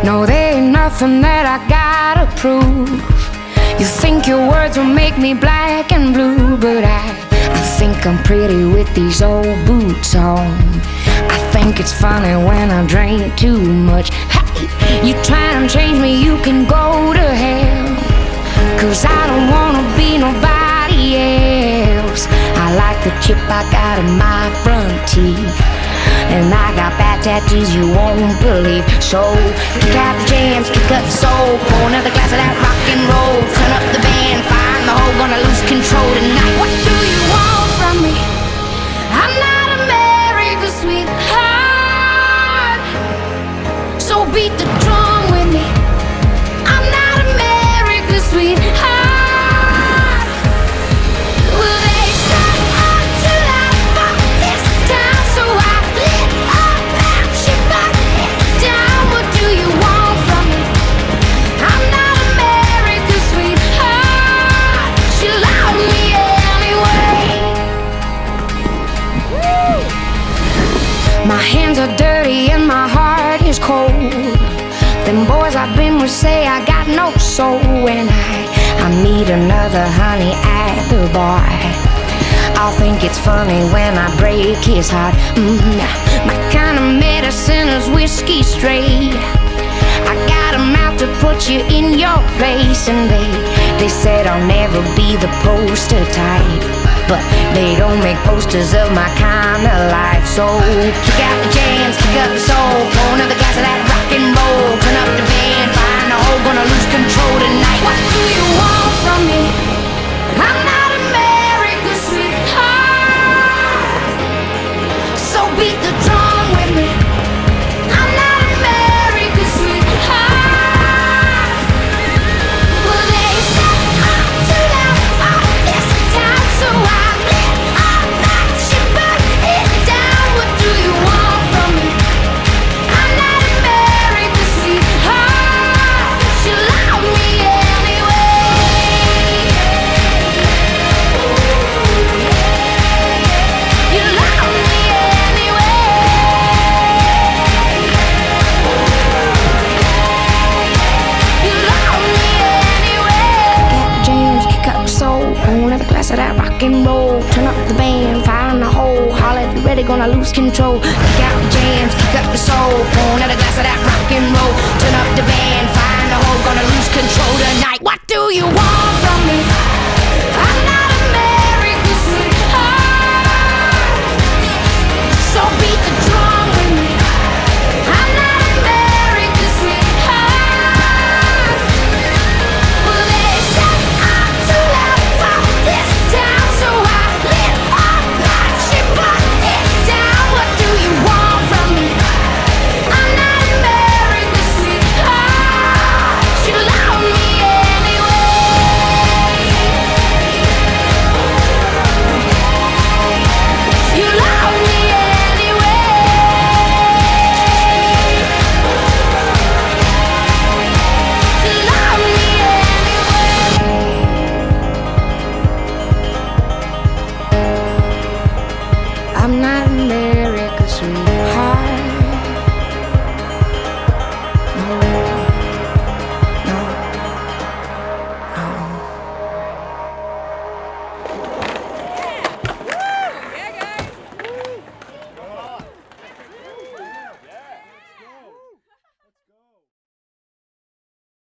No, there ain't nothing that I gotta prove. You think your words will make me black and blue, but I think I'm pretty with these old boots on. I think it's funny when I drink too much. Hey, you try and change me, you can go to hell, 'cause I don't wanna be nobody else. I like the chip I got in my front teeth, and I got bad tattoos you won't believe. So kick out the jams, kick up the soul, pour another glass of that rock and roll. Turn up the band, find the hole, gonna lose control tonight. What do you want from me? I'm not America's sweetheart, so beat the drum with me. I'm not America's sweetheart. Well, they say I'm too loud for this town, so I lit up and she put it down. What do you want from me? I'm not America's sweetheart. She loved me anyway. Woo! My hands are dirty and my heart is cold. Them boys I've been with say I got no soul. When I meet another honey at the bar, I'll think it's funny when I break his heart. My kind of medicine is whiskey straight. I got a mouth to put you in your place, and they said I'll never be the poster type, but they don't make posters of my kind of life. So kick out the jams, kick up the soul, pour another glass of that rock and roll. Turn up the band, find the hole, gonna lose control tonight. What do you want from me? I'm not America's sweetheart, so beat the drum with me. I'm not America's sweetheart. Well, they say I'm too loud for this town, so I lit up and she put it down. What do you want from me? I'm not America's sweetheart. She loved me anyway. You love me anyway. You love me anyway. Get the jams, kick up the soul, pour another glass of that rock and roll. Turn up the band, find the hole, holler if you're ready, gonna lose control. Kick out the jams, kick up the soul, pour another glass of that rock and roll. Turn up the band, find the hole, gonna lose control tonight. What do you want from me?